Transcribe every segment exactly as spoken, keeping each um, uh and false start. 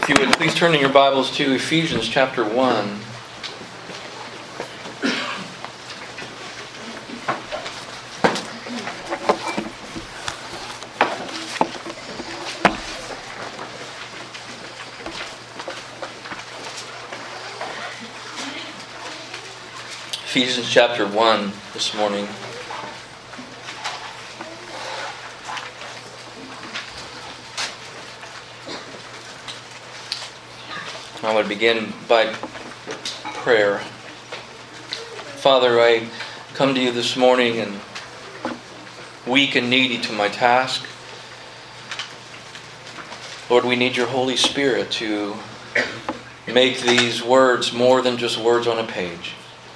you would please turn in your Bibles to Ephesians chapter one. Ephesians chapter one this morning. I would begin by prayer. Father, I come to you this morning and weak and needy to my task. Lord, we need your Holy Spirit to make these words more than just words on a page.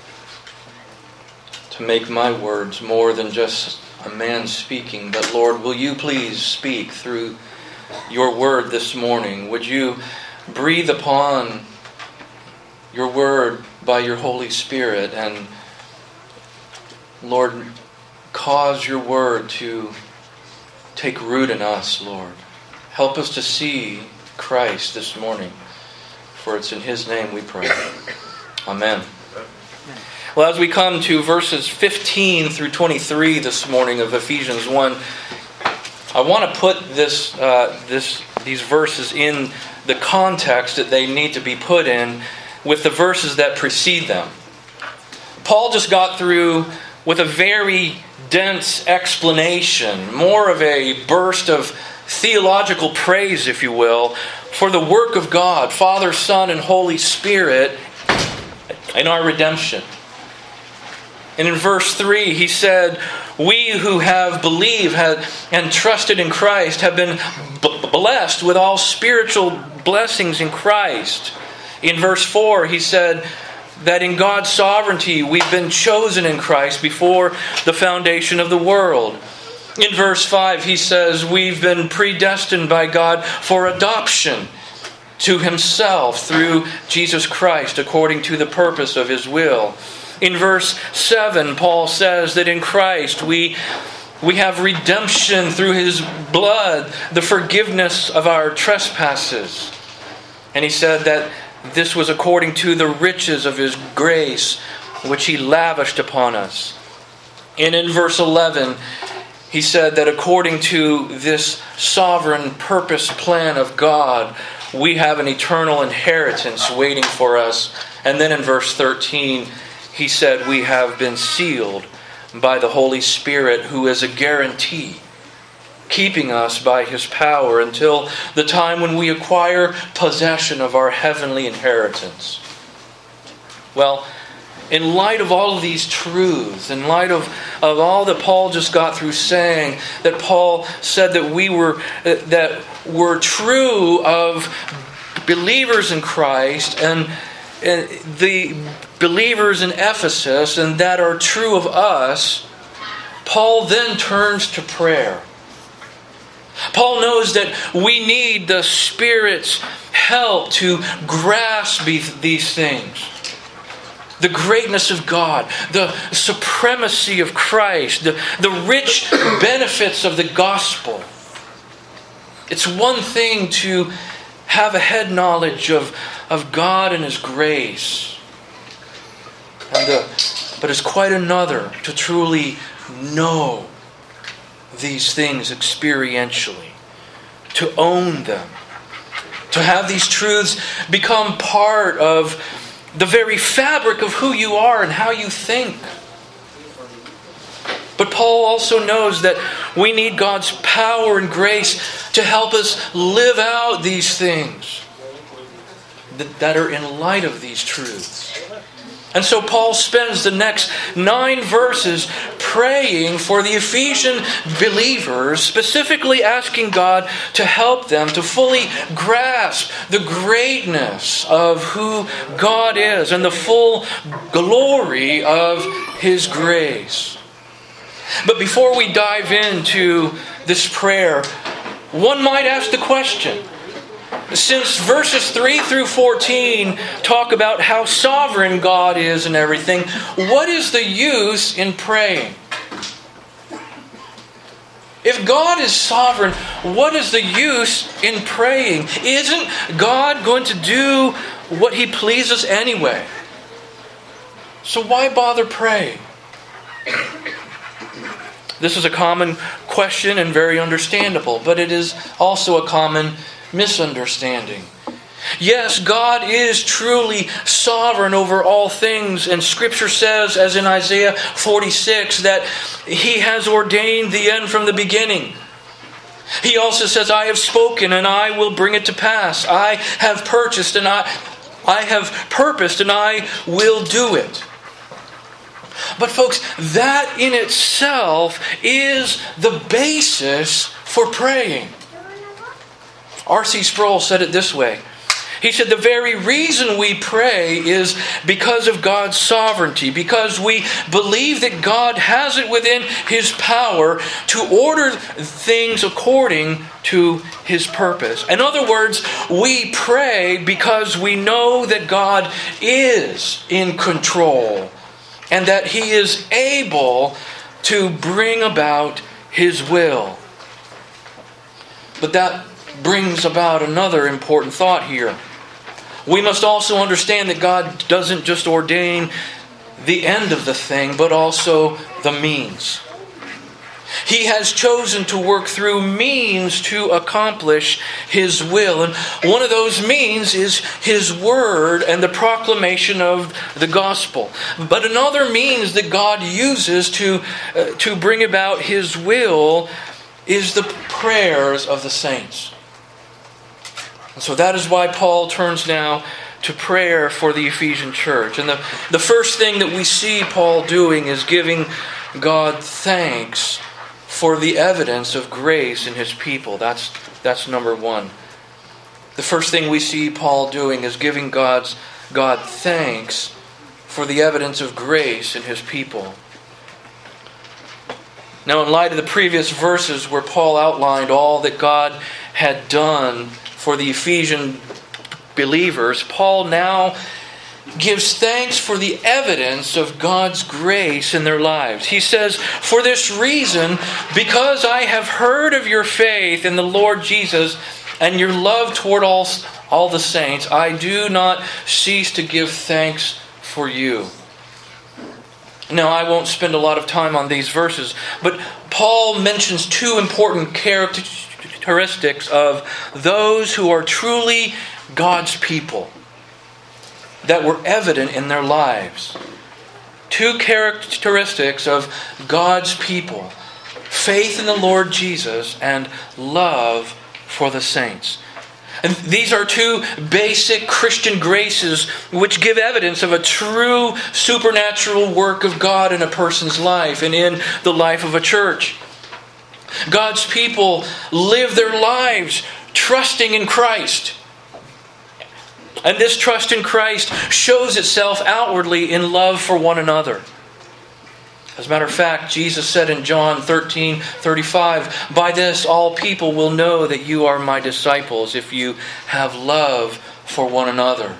To make my words more than just a man speaking. But Lord, will you please speak through your word this morning? Would you breathe upon your word by your Holy Spirit and, Lord, cause your word to take root in us, Lord. Help us to see Christ this morning, for it's in His name we pray. Amen. Well, as we come to verses fifteen through twenty-three this morning of Ephesians one, I want to put this, uh, this, these verses in the context that they need to be put in with the verses that precede them. Paul just got through with a very dense explanation, more of a burst of theological praise, if you will, for the work of God, Father, Son, and Holy Spirit in our redemption. And in verse three, he said, we who have believed and trusted in Christ have been blessed with all spiritual blessings in Christ. In verse four, he said that in God's sovereignty we've been chosen in Christ before the foundation of the world. In verse five, he says we've been predestined by God for adoption to Himself through Jesus Christ according to the purpose of His will. In verse seven, Paul says that in Christ we, we have redemption through His blood, the forgiveness of our trespasses. And he said that this was according to the riches of His grace, which He lavished upon us. And in verse eleven, he said that according to this sovereign purpose plan of God, we have an eternal inheritance waiting for us. And then in verse thirteen, he said we have been sealed by the Holy Spirit, who is a guarantee, keeping us by His power until the time when we acquire possession of our heavenly inheritance. Well, in light of all of these truths, in light of, of all that Paul just got through saying, that Paul said that we were that were true of believers in Christ and, and the believers in Ephesus, and that are true of us, Paul then turns to prayer. Paul knows that we need the Spirit's help to grasp these things. The greatness of God, the supremacy of Christ, the, the rich benefits of the gospel. It's one thing to have a head knowledge of, of God and His grace. And the, but it's quite another to truly know these things experientially, to own them, to have these truths become part of the very fabric of who you are and how you think. But Paul also knows that we need God's power and grace to help us live out these things that are in light of these truths. And so Paul spends the next nine verses praying for the Ephesian believers, specifically asking God to help them to fully grasp the greatness of who God is and the full glory of His grace. But before we dive into this prayer, one might ask the question, since verses three through fourteen talk about how sovereign God is and everything, what is the use in praying? If God is sovereign, what is the use in praying? Isn't God going to do what He pleases anyway? So why bother praying? This is a common question and very understandable, but it is also a common misunderstanding. Yes, God is truly sovereign over all things, and Scripture says, as in Isaiah forty-six, that He has ordained the end from the beginning. He also says, I have spoken and I will bring it to pass. I have purchased and I, I have purposed and I will do it. But folks, that in itself is the basis for praying. R C Sproul said it this way. He said, the very reason we pray is because of God's sovereignty, because we believe that God has it within His power to order things according to His purpose. In other words, we pray because we know that God is in control and that He is able to bring about His will. But that brings about another important thought here. We must also understand that God doesn't just ordain the end of the thing, but also the means. He has chosen to work through means to accomplish His will. And one of those means is His Word and the proclamation of the gospel. But another means that God uses to, uh, to bring about His will is the prayers of the saints. And so that is why Paul turns now to prayer for the Ephesian church. And the, the first thing that we see Paul doing is giving God thanks for the evidence of grace in His people. That's, that's number one. The first thing we see Paul doing is giving God's, God thanks for the evidence of grace in His people. Now, in light of the previous verses where Paul outlined all that God had done for the Ephesian believers, Paul now gives thanks for the evidence of God's grace in their lives. He says, for this reason, because I have heard of your faith in the Lord Jesus and your love toward all, all the saints, I do not cease to give thanks for you. Now, I won't spend a lot of time on these verses, but Paul mentions two important characteristics of those who are truly God's people that were evident in their lives. Two characteristics of God's people: faith in the Lord Jesus and love for the saints. And these are two basic Christian graces which give evidence of a true supernatural work of God in a person's life and in the life of a church. God's people live their lives trusting in Christ. And this trust in Christ shows itself outwardly in love for one another. As a matter of fact, Jesus said in John thirteen thirty-five, by this all people will know that you are my disciples if you have love for one another.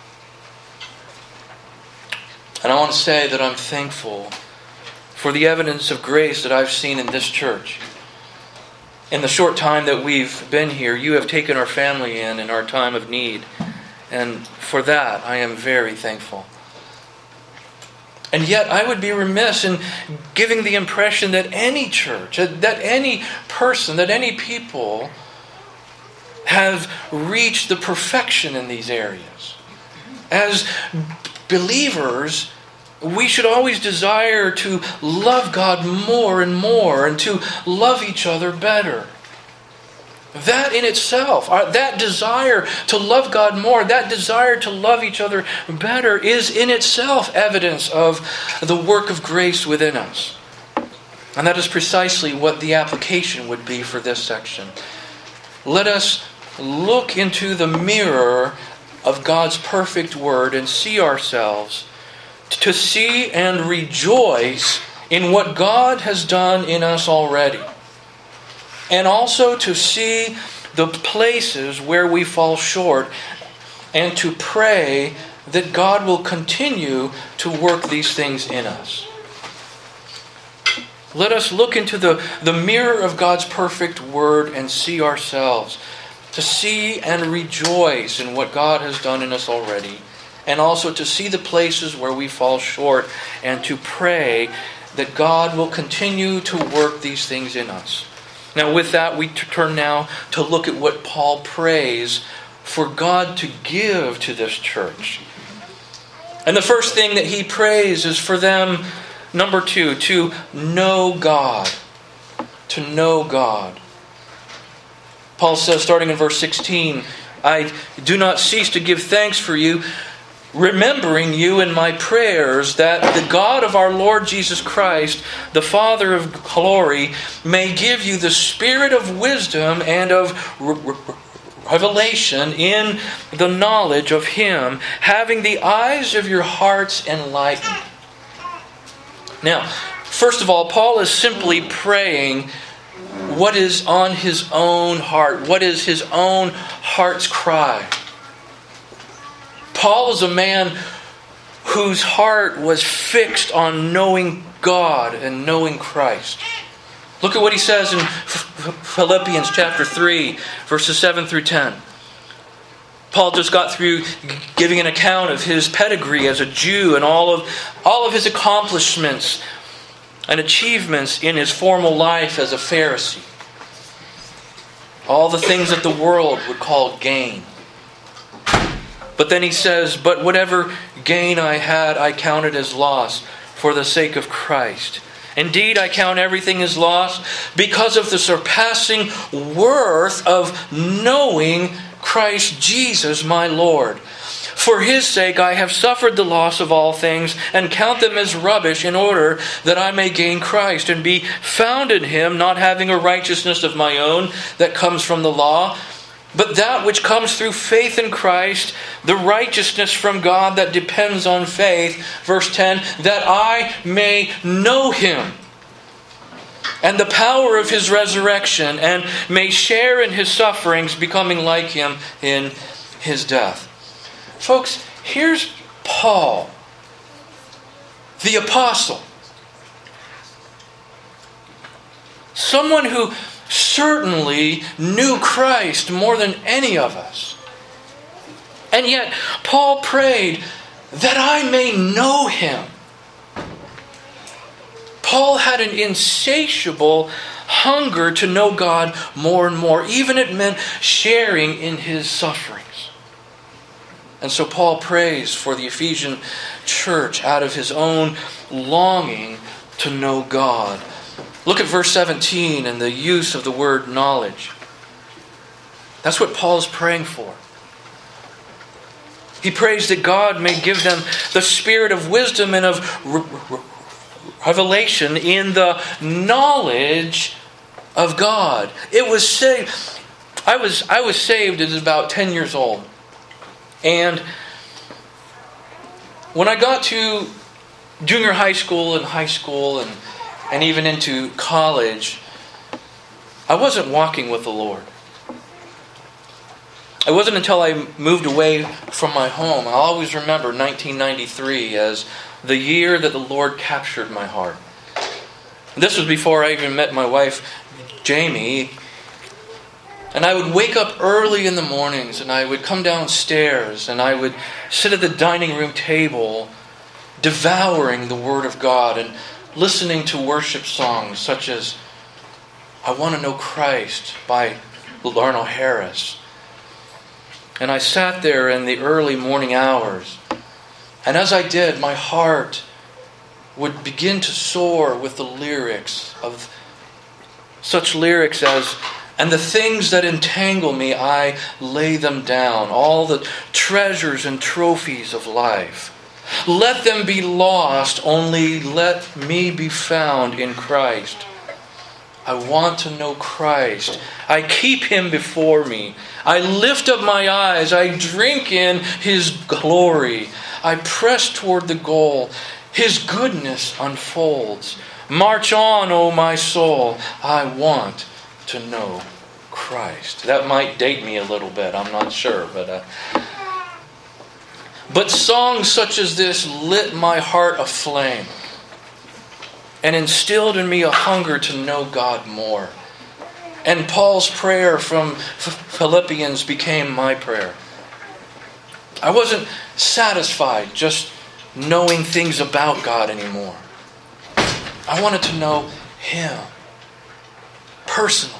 And I want to say that I'm thankful for the evidence of grace that I've seen in this church. In the short time that we've been here, you have taken our family in in our time of need. And for that, I am very thankful. And yet, I would be remiss in giving the impression that any church, that any person, that any people have reached the perfection in these areas. As believers, we should always desire to love God more and more and to love each other better. That in itself, that desire to love God more, that desire to love each other better is in itself evidence of the work of grace within us. And that is precisely what the application would be for this section. Let us look into the mirror of God's perfect Word and see ourselves, to see and rejoice in what God has done in us already. And also to see the places where we fall short and to pray that God will continue to work these things in us. Let us look into the, the mirror of God's perfect word and see ourselves. To see and rejoice in what God has done in us already. And also to see the places where we fall short. And to pray that God will continue to work these things in us. Now with that, we turn now to look at what Paul prays for God to give to this church. And the first thing that he prays is for them, number two, to know God. To know God. Paul says, starting in verse sixteen, I do not cease to give thanks for you, remembering you in my prayers, that the God of our Lord Jesus Christ, the Father of glory, may give you the spirit of wisdom and of revelation in the knowledge of Him, having the eyes of your hearts enlightened. Now, first of all, Paul is simply praying what is on his own heart, what is his own heart's cry. Paul is a man whose heart was fixed on knowing God and knowing Christ. Look at what he says in Philippians chapter three, verses seven through ten. Paul just got through giving an account of his pedigree as a Jew and all of, all of his accomplishments and achievements in his formal life as a Pharisee. All the things that the world would call gain. But then he says, but whatever gain I had, I counted as loss for the sake of Christ. Indeed, I count everything as loss because of the surpassing worth of knowing Christ Jesus my Lord. For His sake I have suffered the loss of all things and count them as rubbish in order that I may gain Christ and be found in Him, not having a righteousness of my own that comes from the law, but that which comes through faith in Christ, the righteousness from God that depends on faith. Verse ten, that I may know Him and the power of His resurrection, and may share in His sufferings, becoming like Him in His death. Folks, here's Paul, the apostle. Someone who certainly knew Christ more than any of us. And yet, Paul prayed that I may know Him. Paul had an insatiable hunger to know God more and more. Even it meant sharing in His sufferings. And so Paul prays for the Ephesian church out of his own longing to know God. Look at verse seventeen and the use of the word knowledge. That's what Paul's praying for. He prays that God may give them the spirit of wisdom and of revelation in the knowledge of God. It was saved. I was I was saved at about ten years old. And when I got to junior high school and high school and, and even into college, I wasn't walking with the Lord. It wasn't until I moved away from my home. I'll always remember nineteen ninety-three as the year that the Lord captured my heart. This was before I even met my wife, Jamie. And I would wake up early in the mornings and I would come downstairs and I would sit at the dining room table devouring the Word of God and listening to worship songs such as I Want to Know Christ by Larnell Harris. And I sat there in the early morning hours, and as I did, my heart would begin to soar with the lyrics of such lyrics as, and the things that entangle me, I lay them down, all the treasures and trophies of life. Let them be lost, only let me be found in Christ. I want to know Christ. I keep Him before me. I lift up my eyes. I drink in His glory. I press toward the goal. His goodness unfolds. March on, O my soul. I want to know Christ. That might date me a little bit. I'm not sure. But, uh, but songs such as this lit my heart aflame. and instilled in me a hunger to know God more. And Paul's prayer from Philippians became my prayer. I wasn't satisfied just knowing things about God anymore. I wanted to know Him personally.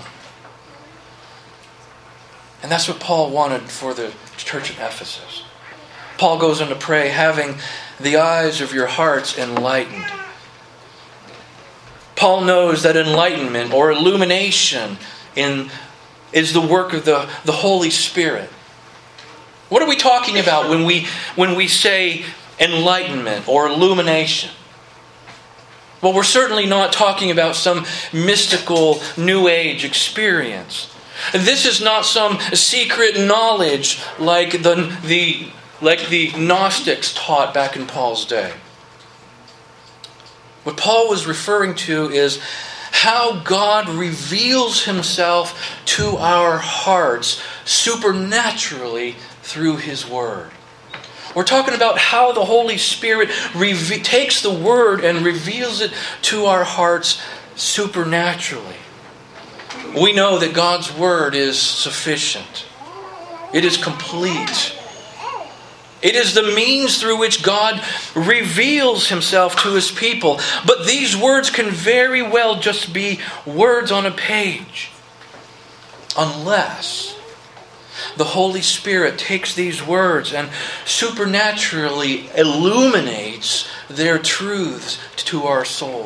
And that's what Paul wanted for the church of Ephesus. Paul goes on to pray, having the eyes of your hearts enlightened. Paul knows that enlightenment or illumination in, is the work of the, the Holy Spirit. What are we talking about when we when we say enlightenment or illumination? Well, we're certainly not talking about some mystical New Age experience. This is not some secret knowledge like the, the, like the Gnostics taught back in Paul's day. What Paul was referring to is how God reveals Himself to our hearts supernaturally through His Word. We're talking about how the Holy Spirit reve- takes the Word and reveals it to our hearts supernaturally. We know that God's Word is sufficient. It is complete. It is the means through which God reveals Himself to His people. But these words can very well just be words on a page, unless the Holy Spirit takes these words and supernaturally illuminates their truths to our soul.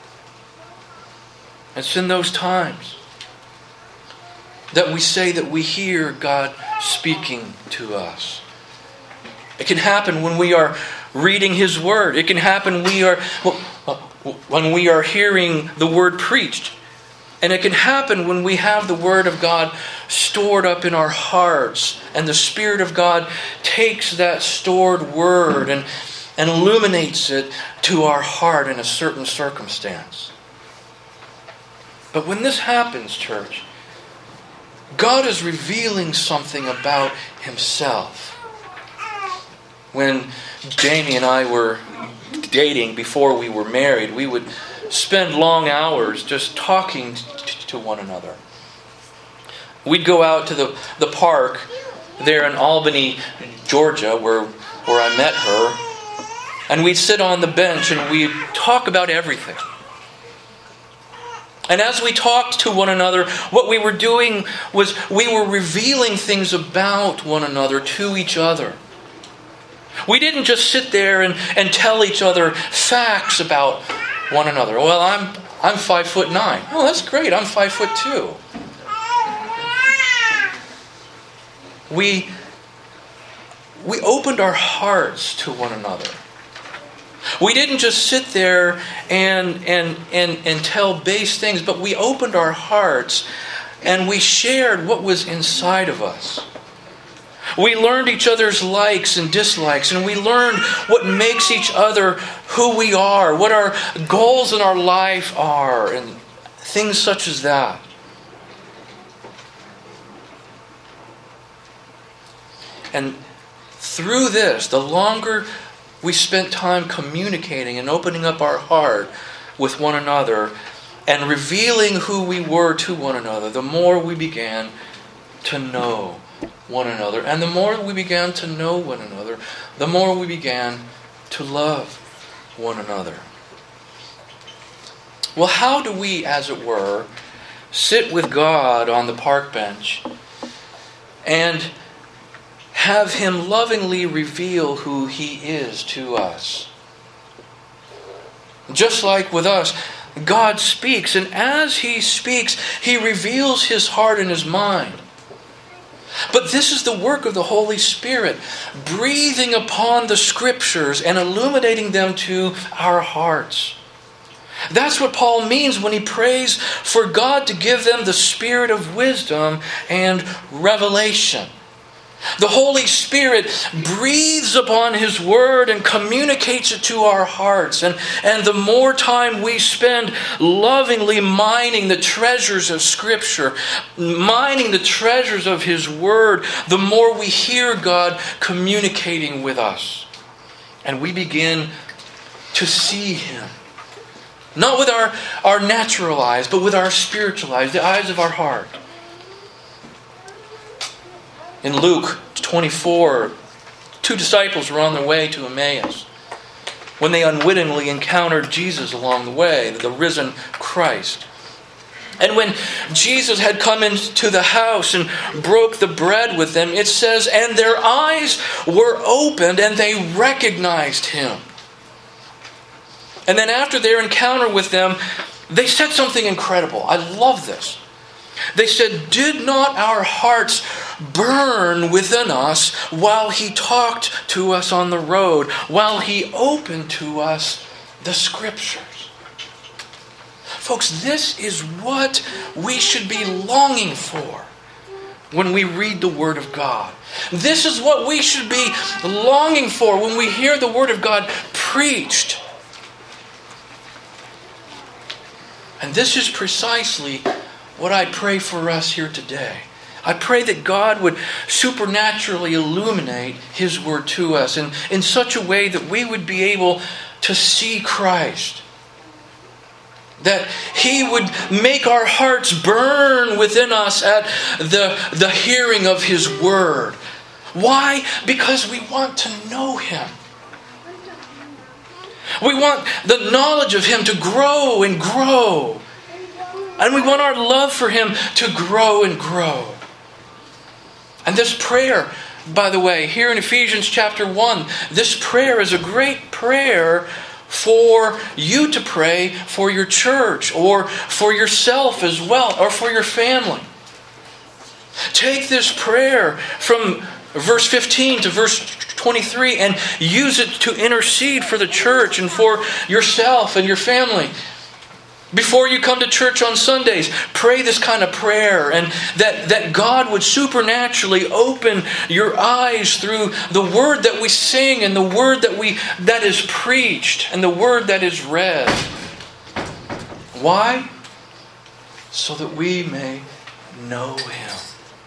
It's in those times that we say that we hear God speaking to us. It can happen when we are reading His Word. It can happen we are when we are hearing the Word preached. And it can happen when we have the Word of God stored up in our hearts, and the Spirit of God takes that stored Word and, and illuminates it to our heart in a certain circumstance. But when this happens, church, God is revealing something about Himself. When Jamie and I were dating before we were married, we would spend long hours just talking to one another. We'd go out to the, the park there in Albany, Georgia, where, where I met her, and we'd sit on the bench and we'd talk about everything. And as we talked to one another, what we were doing was we were revealing things about one another to each other. We didn't just sit there and, and tell each other facts about one another. Well, I'm I'm five foot nine. Oh, that's great. I'm five foot two. We we opened our hearts to one another. We didn't just sit there and and and and tell base things, but we opened our hearts and we shared what was inside of us. We learned each other's likes and dislikes, and we learned what makes each other who we are, what our goals in our life are, and things such as that. And through this, the longer we spent time communicating and opening up our heart with one another and revealing who we were to one another, the more we began to know one another. And the more we began to know one another, the more we began to love one another. Well, how do we, as it were, sit with God on the park bench and have Him lovingly reveal who He is to us? Just like with us, God speaks, and as He speaks, He reveals His heart and His mind. But this is the work of the Holy Spirit, breathing upon the Scriptures and illuminating them to our hearts. That's what Paul means when he prays for God to give them the spirit of wisdom and revelation. The Holy Spirit breathes upon His Word and communicates it to our hearts. And, and the more time we spend lovingly mining the treasures of Scripture, mining the treasures of His Word, the more we hear God communicating with us. And we begin to see Him Not with our, our natural eyes, but with our spiritual eyes, the eyes of our heart. In Luke twenty-four, two disciples were on their way to Emmaus when they unwittingly encountered Jesus along the way, the risen Christ. And when Jesus had come into the house and broke the bread with them, it says, and their eyes were opened and they recognized Him. And then after their encounter with them, they said something incredible. I love this. They said, did not our hearts burn within us while He talked to us on the road, while He opened to us the Scriptures? Folks, this is what we should be longing for when we read the Word of God. This is what we should be longing for when we hear the Word of God preached. And this is precisely what I pray for us here today. I pray that God would supernaturally illuminate His Word to us in, in such a way that we would be able to see Christ. That He would make our hearts burn within us at the, the hearing of His Word. Why? Because we want to know Him. We want the knowledge of Him to grow and grow. And we want our love for Him to grow and grow. And this prayer, by the way, here in Ephesians chapter one, this prayer is a great prayer for you to pray for your church or for yourself as well, or for your family. Take this prayer from verse fifteen to verse twenty-three and use it to intercede for the church and for yourself and your family. Before you come to church on Sundays, pray this kind of prayer, and that, that God would supernaturally open your eyes through the word that we sing and the word that we that is preached and the word that is read. Why? So that we may know Him.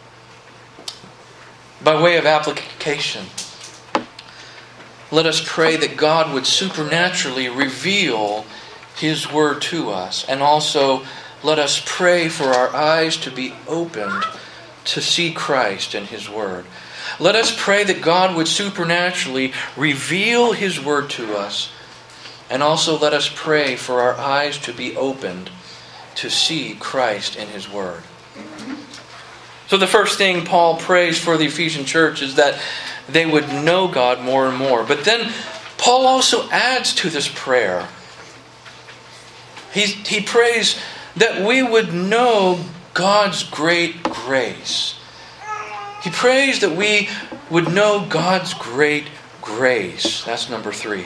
By way of application, let us pray that God would supernaturally reveal His Word to us. And also, let us pray for our eyes to be opened to see Christ and His Word. Let us pray that God would supernaturally reveal His Word to us. And also let us pray for our eyes to be opened to see Christ in His Word. So the first thing Paul prays for the Ephesian church is that they would know God more and more. But then Paul also adds to this prayer. He, he prays that we would know God's great grace. He prays that we would know God's great grace. That's number three.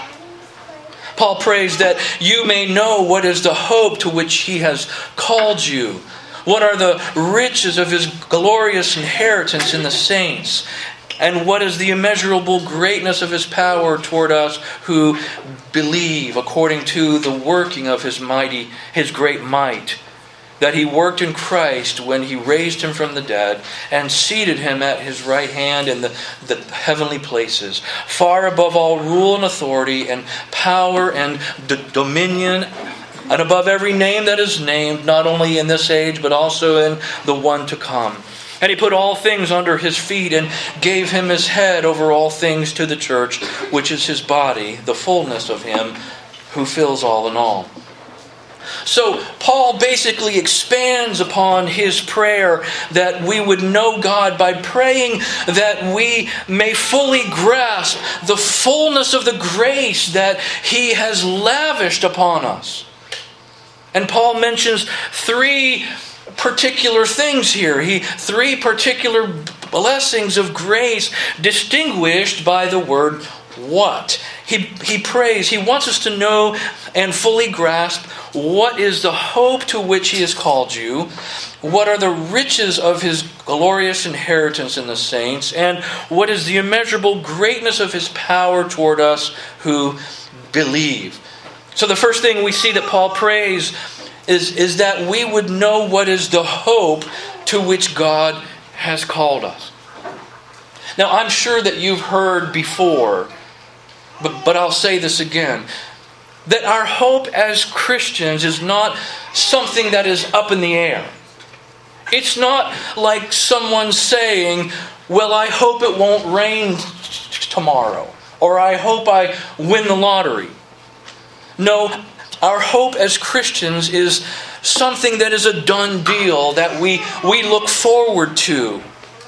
Paul prays that you may know what is the hope to which He has called you. What are the riches of His glorious inheritance in the saints? And what is the immeasurable greatness of His power toward us who believe, according to the working of His mighty, His great might, that He worked in Christ when He raised Him from the dead and seated Him at His right hand in the, the heavenly places, far above all rule and authority and power and d- dominion, and above every name that is named, not only in this age, but also in the one to come. And He put all things under His feet and gave Him His head over all things to the church, which is His body, the fullness of Him who fills all in all. So Paul basically expands upon his prayer that we would know God by praying that we may fully grasp the fullness of the grace that He has lavished upon us. And Paul mentions three particular things here. He three particular blessings of grace distinguished by the word what. He, he prays, he wants us to know and fully grasp what is the hope to which He has called you, what are the riches of His glorious inheritance in the saints, and what is the immeasurable greatness of His power toward us who believe. So the first thing we see that Paul prays is, is that we would know what is the hope to which God has called us. Now, I'm sure that you've heard before, but, but I'll say this again. that our hope as Christians is not something that is up in the air. It's not like someone saying, well, I hope it won't rain tomorrow, or I hope I win the lottery. No, our hope as Christians is something that is a done deal that we, we look forward to.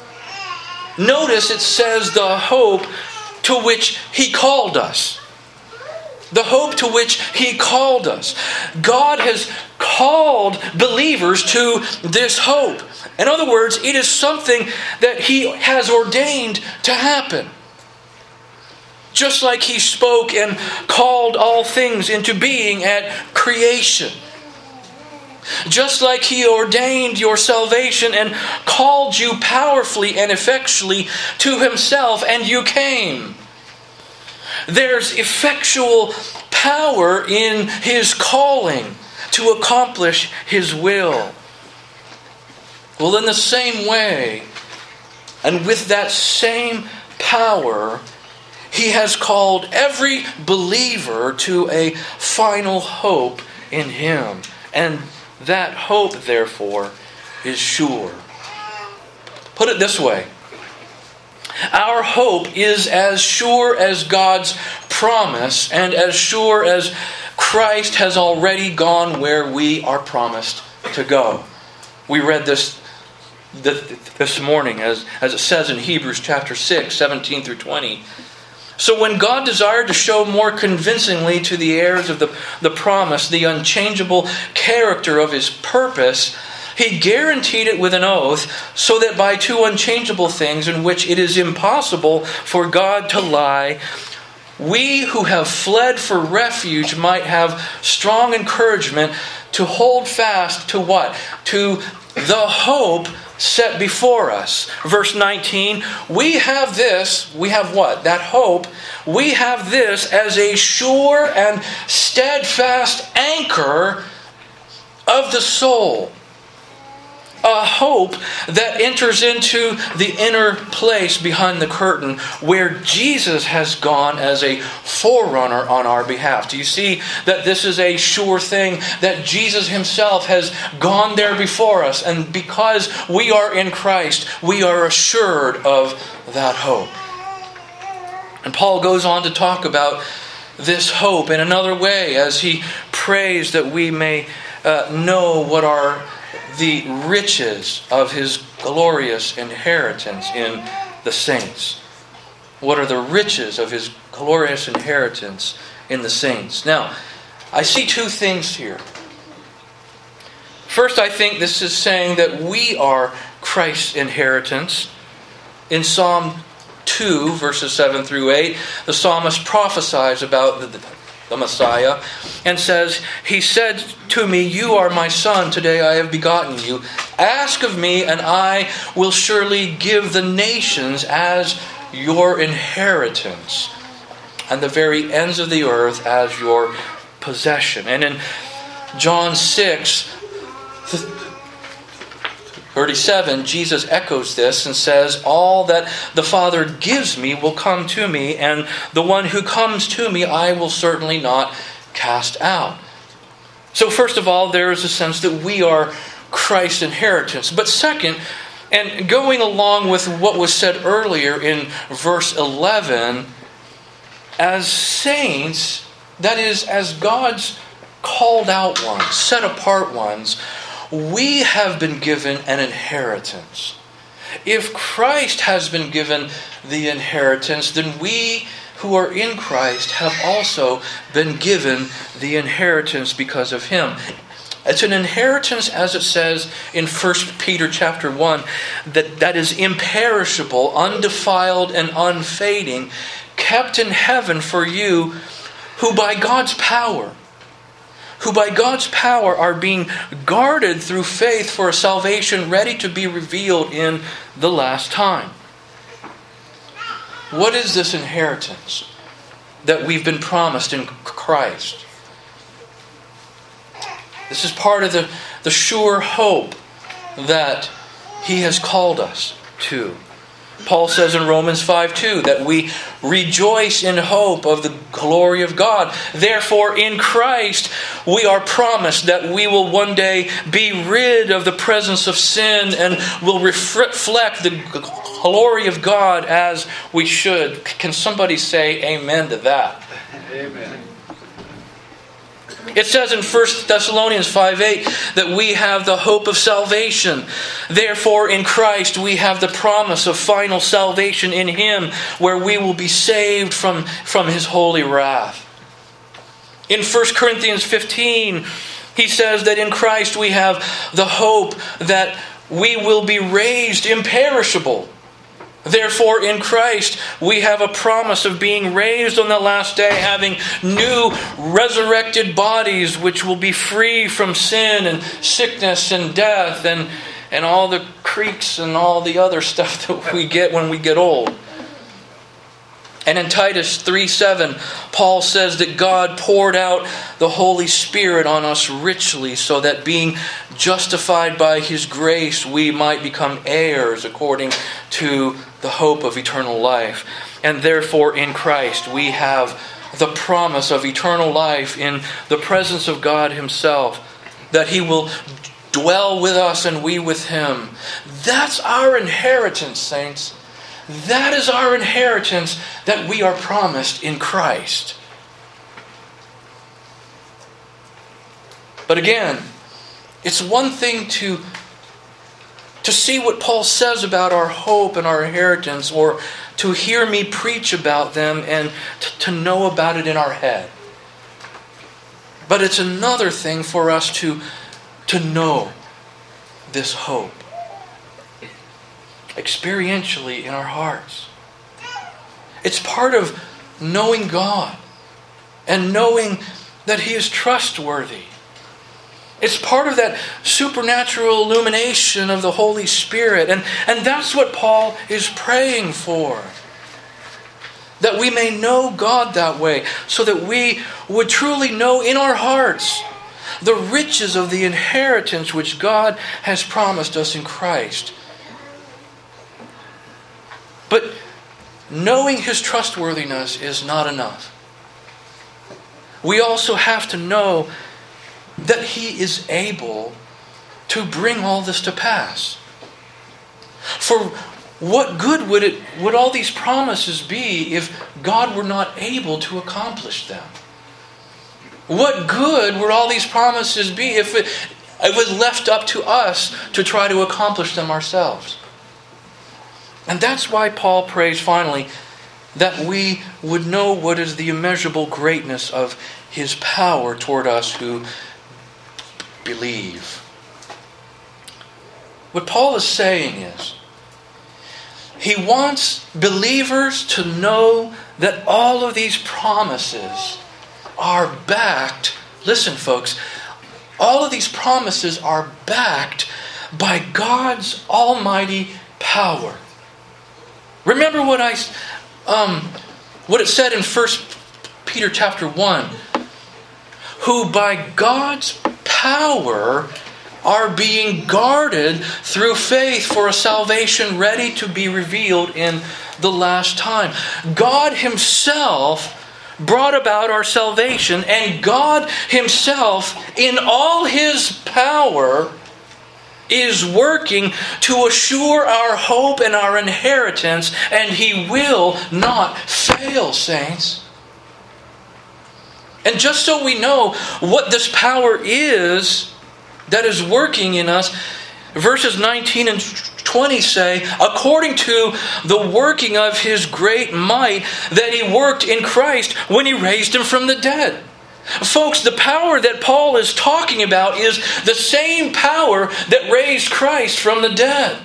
Notice it says the hope to which He called us. The hope to which He called us. God has called believers to this hope. In other words, it is something that He has ordained to happen. Just like He spoke and called all things into being at creation. Just like He ordained your salvation and called you powerfully and effectually to Himself, and you came. There's effectual power in His calling to accomplish His will. Well, in the same way, and with that same power, He has called every believer to a final hope in Him. And that hope, therefore, is sure. Put it this way. Our hope is as sure as God's promise and as sure as Christ has already gone where we are promised to go. We read this this morning as, as it says in Hebrews chapter six, seventeen through twenty. So when God desired to show more convincingly to the heirs of the, the promise the unchangeable character of His purpose, He guaranteed it with an oath, so that by two unchangeable things in which it is impossible for God to lie, we who have fled for refuge might have strong encouragement to hold fast to what? To the hope set before us. Verse nineteen, we have this, we have what? That hope. We have this as a sure and steadfast anchor of the soul. A hope that enters into the inner place behind the curtain where Jesus has gone as a forerunner on our behalf. Do you see that this is a sure thing, that Jesus Himself has gone there before us, and because we are in Christ, we are assured of that hope. And Paul goes on to talk about this hope in another way as he prays that we may uh, know what are the riches of His glorious inheritance in the saints. What are the riches of His glorious inheritance in the saints? Now, I see two things here. First, I think this is saying that we are Christ's inheritance. In Psalm two, verses seven through eight, the psalmist prophesies about the the Messiah, and says, He said to me, you are my son, today I have begotten you. Ask of me, and I will surely give the nations as your inheritance, and the very ends of the earth as your possession. And in John six thirty-seven, Jesus echoes this and says, all that the Father gives me will come to me, and the one who comes to me I will certainly not cast out. So first of all, there is a sense that we are Christ's inheritance. But second, and going along with what was said earlier in verse eleven, as saints, that is, as God's called out ones, set apart ones, we have been given an inheritance. If Christ has been given the inheritance, then we who are in Christ have also been given the inheritance because of Him. It's an inheritance, as it says in First Peter chapter one, that, that is imperishable, undefiled, and unfading, kept in heaven for you, who by God's power who by God's power are being guarded through faith for a salvation ready to be revealed in the last time. What is this inheritance that we've been promised in Christ? This is part of the, the sure hope that He has called us to. Paul says in Romans five two that we rejoice in hope of the glory of God. Therefore, in Christ, we are promised that we will one day be rid of the presence of sin and will reflect the glory of God as we should. Can somebody say amen to that? Amen. It says in First Thessalonians five eight that we have the hope of salvation. Therefore, in Christ we have the promise of final salvation in Him, where we will be saved from, from His holy wrath. In First Corinthians fifteen, he says that in Christ we have the hope that we will be raised imperishable. Therefore, in Christ, we have a promise of being raised on the last day, having new resurrected bodies which will be free from sin and sickness and death and, and all the creaks and all the other stuff that we get when we get old. And in Titus three seven, Paul says that God poured out the Holy Spirit on us richly, so that being justified by His grace, we might become heirs according to the hope of eternal life. And therefore in Christ we have the promise of eternal life in the presence of God Himself, that He will dwell with us and we with Him. That's our inheritance, saints. That is our inheritance that we are promised in Christ. But again, it's one thing to, to see what Paul says about our hope and our inheritance, or to hear me preach about them and to, to know about it in our head. But it's another thing for us to, to know this hope experientially in our hearts. It's part of knowing God and knowing that He is trustworthy. It's part of that supernatural illumination of the Holy Spirit. And, and that's what Paul is praying for. That we may know God that way, so that we would truly know in our hearts the riches of the inheritance which God has promised us in Christ. But knowing His trustworthiness is not enough. We also have to know that He is able to bring all this to pass. For what good would it would all these promises be if God were not able to accomplish them? What good would all these promises be if it, it was left up to us to try to accomplish them ourselves? And that's why Paul prays finally that we would know what is the immeasurable greatness of His power toward us who believe. What Paul is saying is, he wants believers to know that all of these promises are backed. Listen, folks, all of these promises are backed by God's almighty power. Remember what I, um, what it said in First Peter chapter one. Who by God's power are being guarded through faith for a salvation ready to be revealed in the last time. God Himself brought about our salvation, and God Himself, in all His power, is working to assure our hope and our inheritance, and He will not fail, saints. And just so we know what this power is that is working in us, verses nineteen and twenty say, according to the working of His great might that He worked in Christ when He raised Him from the dead. Folks, the power that Paul is talking about is the same power that raised Christ from the dead.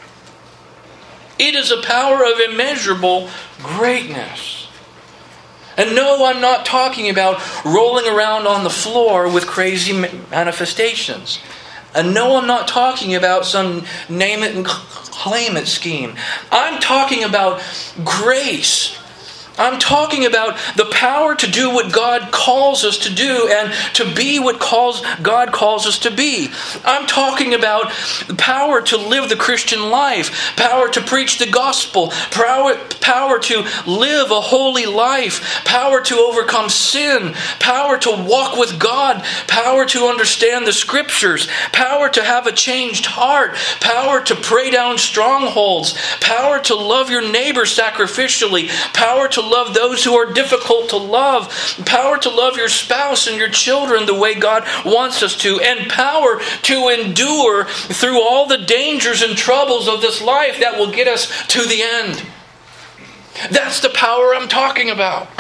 It is a power of immeasurable greatness. And no, I'm not talking about rolling around on the floor with crazy manifestations. And no, I'm not talking about some name it and claim it scheme. I'm talking about grace I'm talking about the power to do what God calls us to do and to be what calls God calls us to be. I'm talking about the power to live the Christian life, power to preach the gospel, power, power to live a holy life, power to overcome sin, power to walk with God, power to understand the Scriptures, power to have a changed heart, power to pray down strongholds, power to love your neighbor sacrificially, power to love those who are difficult to love, power to love your spouse and your children the way God wants us to, and power to endure through all the dangers and troubles of this life that will get us to the end. That's the power I'm talking about.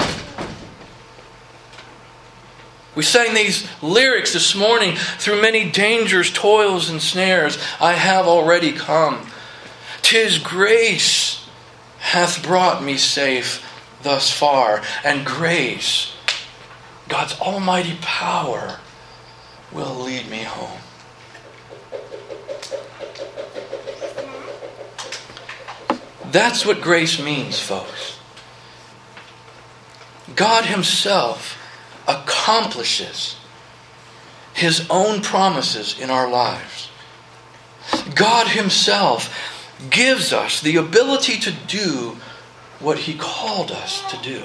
We sang these lyrics this morning. Through many dangers, toils, and snares, I have already come. 'Tis grace hath brought me safe thus far, and grace, God's almighty power, will lead me home. That's what grace means, folks. God Himself accomplishes His own promises in our lives. God Himself gives us the ability to do what He called us to do.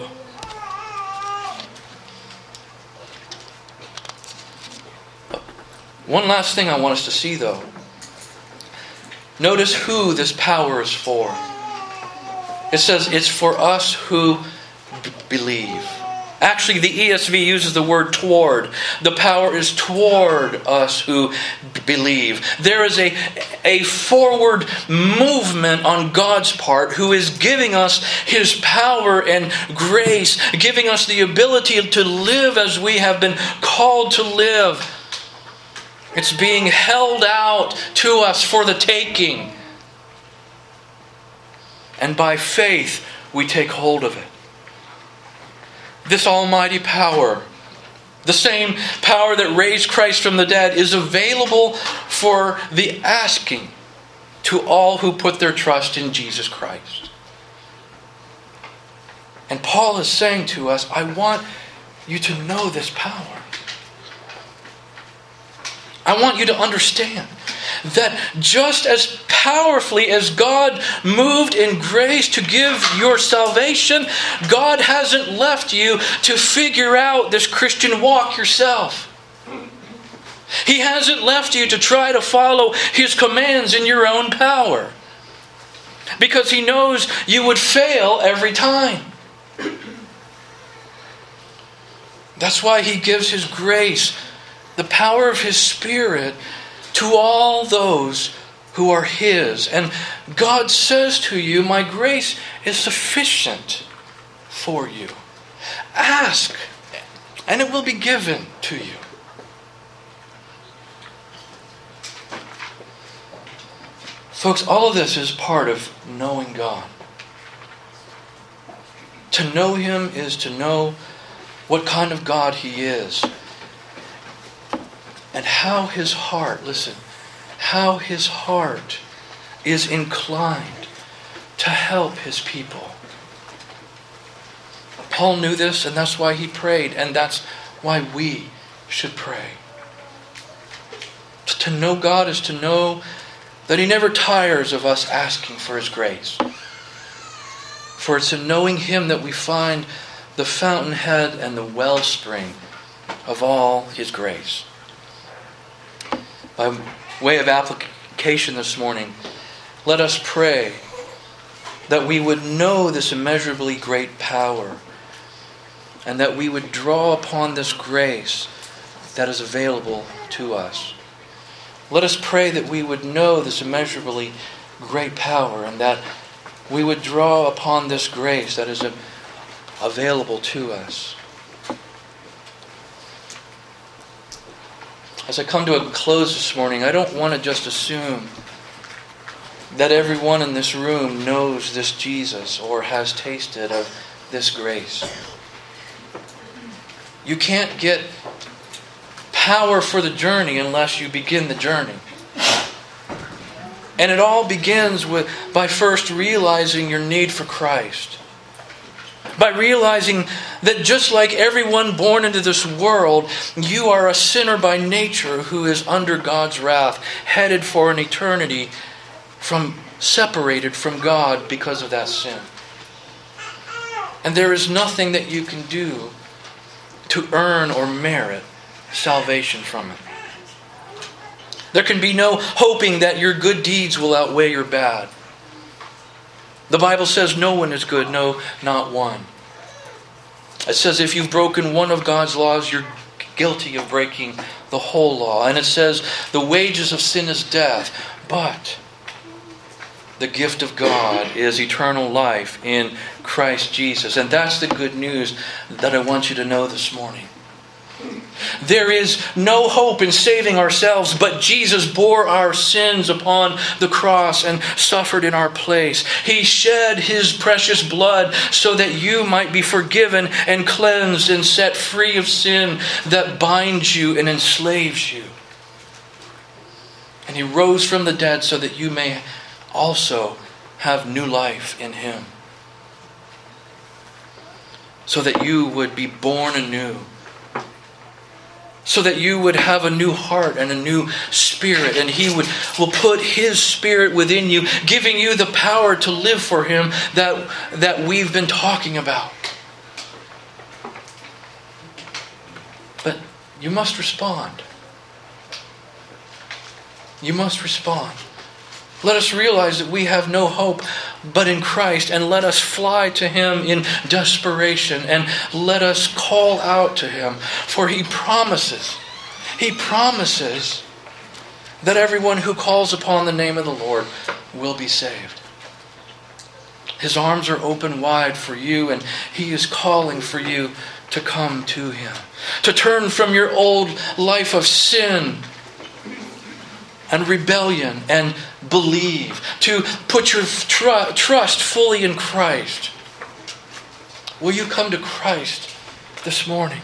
One last thing I want us to see, though. Notice who this power is for. It says it's for us who b- believe. Actually, the E S V uses the word toward. The power is toward us who b- believe. There is a, a forward movement on God's part who is giving us His power and grace, giving us the ability to live as we have been called to live. It's being held out to us for the taking. And by faith, we take hold of it. This almighty power, the same power that raised Christ from the dead, is available for the asking to all who put their trust in Jesus Christ. And Paul is saying to us, I want you to know this power. I want you to understand that just as powerfully as God moved in grace to give your salvation, God hasn't left you to figure out this Christian walk yourself. He hasn't left you to try to follow His commands in your own power, because He knows you would fail every time. That's why He gives His grace, the power of His Spirit, to all those who are His. And God says to you, my grace is sufficient for you. Ask, and it will be given to you. Folks, all of this is part of knowing God. To know Him is to know what kind of God He is. And how His heart, listen, how His heart is inclined to help His people. Paul knew this, and that's why he prayed, and that's why we should pray. To know God is to know that He never tires of us asking for His grace. For it's in knowing Him that we find the fountainhead and the wellspring of all His grace. By way of application this morning, let us pray that we would know this immeasurably great power, and that we would draw upon this grace that is available to us. Let us pray that we would know this immeasurably great power, and that we would draw upon this grace that is available to us. As I come to a close this morning, I don't want to just assume that everyone in this room knows this Jesus or has tasted of this grace. You can't get power for the journey unless you begin the journey. And it all begins with by first realizing your need for Christ. By realizing that just like everyone born into this world, you are a sinner by nature who is under God's wrath, headed for an eternity from separated from God because of that sin. And there is nothing that you can do to earn or merit salvation from it. There can be no hoping that your good deeds will outweigh your bad. The Bible says no one is good, no, not one. It says if you've broken one of God's laws, you're guilty of breaking the whole law. And it says the wages of sin is death, but the gift of God is eternal life in Christ Jesus. And that's the good news that I want you to know this morning. There is no hope in saving ourselves, but Jesus bore our sins upon the cross and suffered in our place. He shed His precious blood so that you might be forgiven and cleansed and set free of sin that binds you and enslaves you. And He rose from the dead so that you may also have new life in Him. So that you would be born anew. So that you would have a new heart and a new spirit. And He would will put His Spirit within you, giving you the power to live for Him that, that we've been talking about. But you must respond. You must respond. Let us realize that we have no hope but in Christ, and let us fly to Him in desperation, and let us call out to Him. For He promises, He promises that everyone who calls upon the name of the Lord will be saved. His arms are open wide for you, and He is calling for you to come to Him. To turn from your old life of sin and rebellion and believe. To put your tr- trust fully in Christ. Will you come to Christ this morning?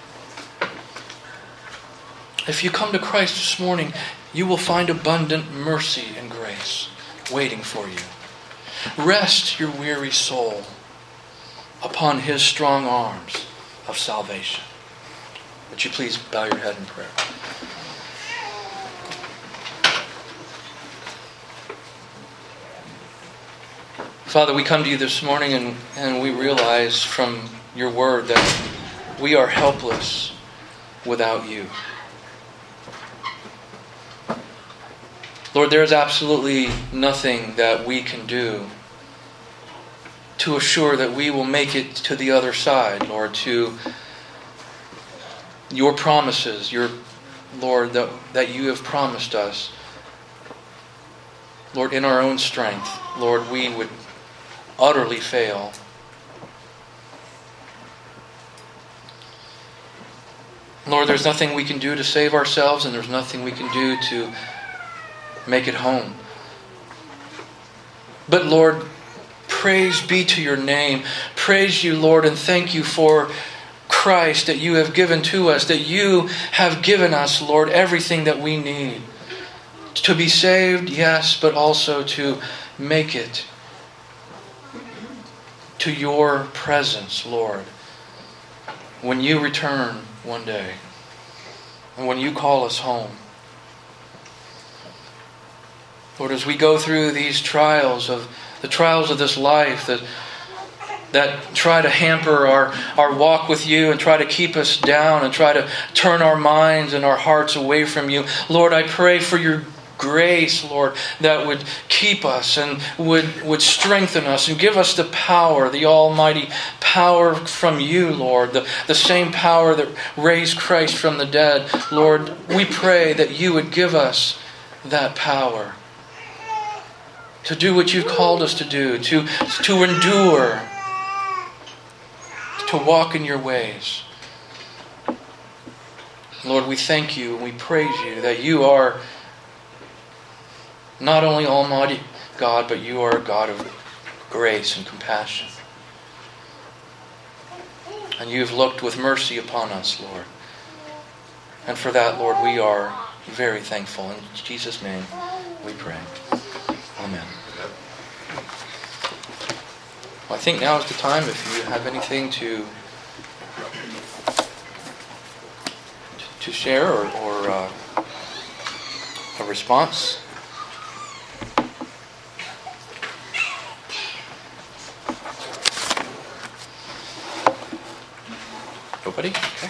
If you come to Christ this morning, you will find abundant mercy and grace waiting for you. Rest your weary soul upon His strong arms of salvation. Would you please bow your head in prayer? Father, we come to You this morning and, and we realize from Your word that we are helpless without You. Lord, there is absolutely nothing that we can do to assure that we will make it to the other side, Lord, to Your promises, Your Lord, that, that You have promised us. Lord, in our own strength, Lord, we would utterly fail. Lord, there's nothing we can do to save ourselves, and there's nothing we can do to make it home. But Lord, praise be to Your name. Praise You, Lord, and thank You for Christ that You have given to us, that You have given us, Lord, everything that we need. To be saved, yes, but also to make it to Your presence, Lord, when You return one day and when You call us home. Lord, as we go through these trials of the trials of this life that that try to hamper our, our walk with You and try to keep us down and try to turn our minds and our hearts away from You, Lord, I pray for Your grace, Lord, that would keep us and would, would strengthen us and give us the power, the almighty power from You, Lord, the, the same power that raised Christ from the dead. Lord, we pray that You would give us that power to do what You've called us to do, to, to endure, to walk in Your ways. Lord, we thank You and we praise You that You are not only Almighty God, but You are a God of grace and compassion. And You have looked with mercy upon us, Lord. And for that, Lord, we are very thankful. In Jesus' name we pray. Amen. I think now is the time if you have anything to to share or, or uh, a response. Nobody? Okay.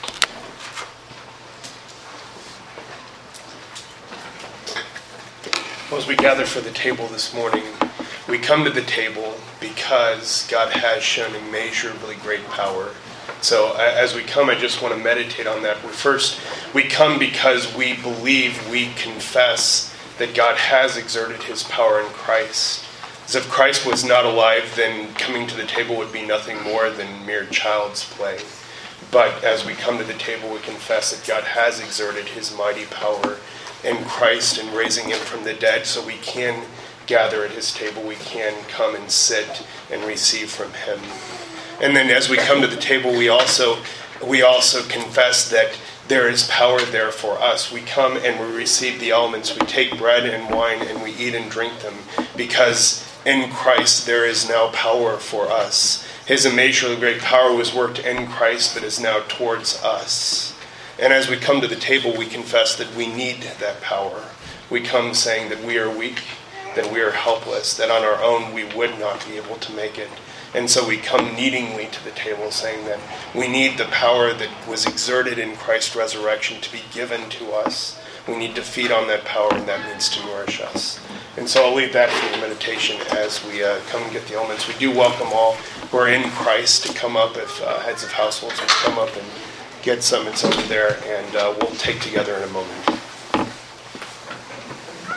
Well, as we gather for the table this morning, we come to the table because God has shown immeasurably great power. So as we come, I just want to meditate on that. We first, we come because we believe, we confess that God has exerted his power in Christ. As if Christ was not alive, then coming to the table would be nothing more than mere child's play. But as we come to the table, we confess that God has exerted his mighty power in Christ and raising him from the dead, so we can gather at his table, we can come and sit and receive from him. And then as we come to the table, we also we also confess that there is power there for us. We come and we receive the elements. We take bread and wine and we eat and drink them because in Christ there is now power for us. His immeasurably great power was worked in Christ but is now towards us. And as we come to the table, we confess that we need that power. We come saying that we are weak, that we are helpless, that on our own we would not be able to make it. And so we come needingly to the table saying that we need the power that was exerted in Christ's resurrection to be given to us. We need to feed on that power, and that means to nourish us. And so I'll leave that for your meditation as we uh, come and get the elements. We do welcome all who are in Christ to come up, if uh, heads of households would come up and get some. It's over there, and uh, we'll take together in a moment.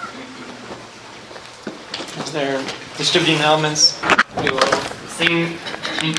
As they're distributing elements, we will sing